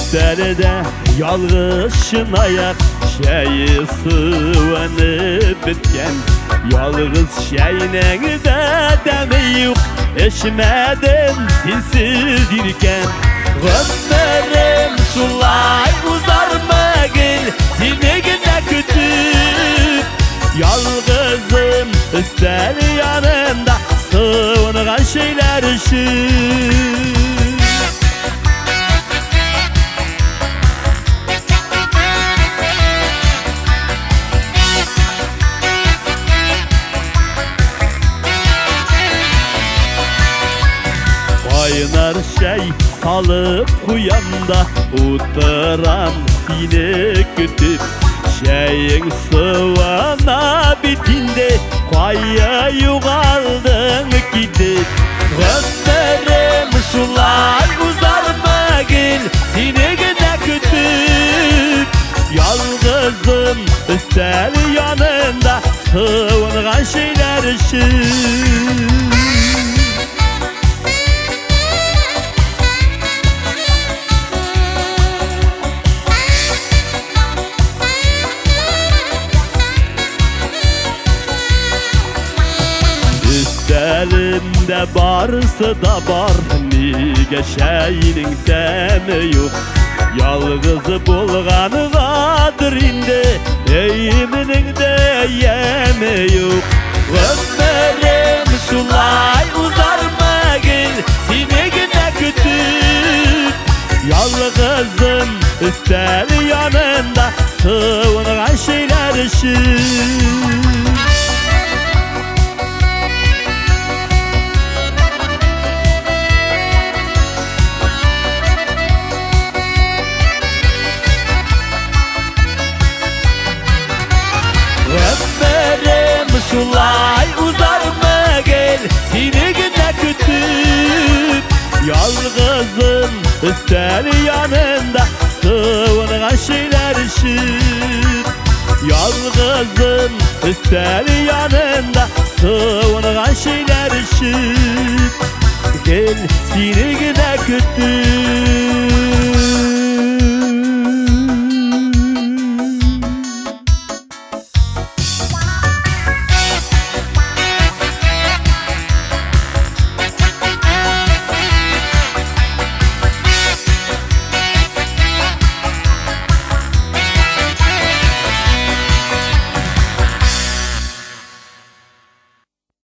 Üstlerinde yalğızşın ayak şeyi sıvanıp bitken, yalğız şeyine de demi yok eşmeden sizdirken. Ömrüm şulay uzarmagil seni gine kütüp, yalğızım üstel yanında sıvıngan şeyler için. Kaynar şey salıp kuyanda oturan seni kütüp, şeyin sıvana bitinde kaya yuğaldın gidip. Ömrüm şulay uzarmagil seni gine kütüp, yalğızım üstel yanında sıvıngan şeyler için. Üstlerinde barsı da bar, nige şeyinin demi yok. Yalğızı bulganı vardır indi, eğiminin de yemi yok. Ömrüm şulay uzarmagil seni gine kütüp, yalğızım üstel yanında sıvıngan şeyler için. Ömrüm şulay uzarmagil seni gine kütüp, yalğızım üstel yanında sıvıngan şeyler için. Yalğızım üstel yanında sıvıngan şeyler için. Gel seni gine kütüp.